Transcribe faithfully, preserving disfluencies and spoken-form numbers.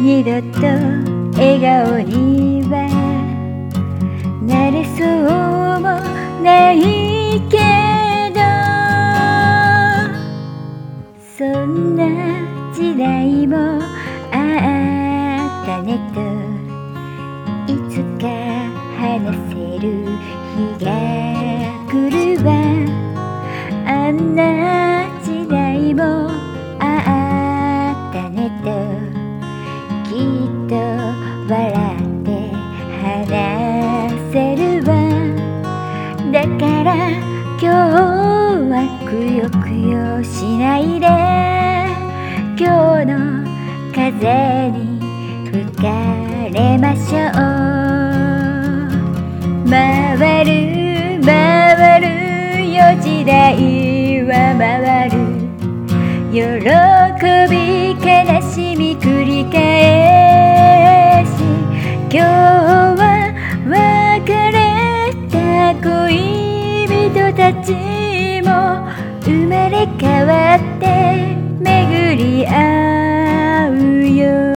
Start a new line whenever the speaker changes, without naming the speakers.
二度と笑顔にはなれそうもないけど、そんな時代もあったねと、いつか話せる日が来るわ。あんな時代もあったねと、きっと笑って話せるわ。だから今日はくよくよしないで、今日の風に吹かれましょう。回る回るよ時代は回る、喜び悲しみ繰り返し、今日は別れた恋人たちも生まれ変わって巡り合うよ。